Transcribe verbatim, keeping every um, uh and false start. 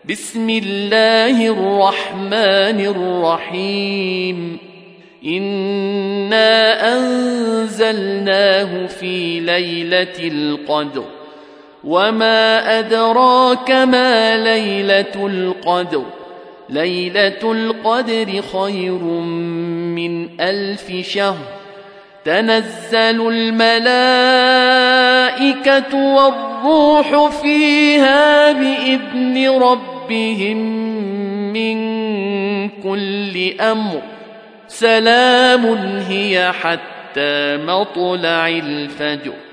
بسم الله الرحمن الرحيم إنا أنزلناه في ليلة القدر وما أدراك ما ليلة القدر ليلة القدر خير من ألف شهر تنزل الملائكة والروح فيها بإذن ربهم من كل أمر سلام هي حتى مطلع الفجر.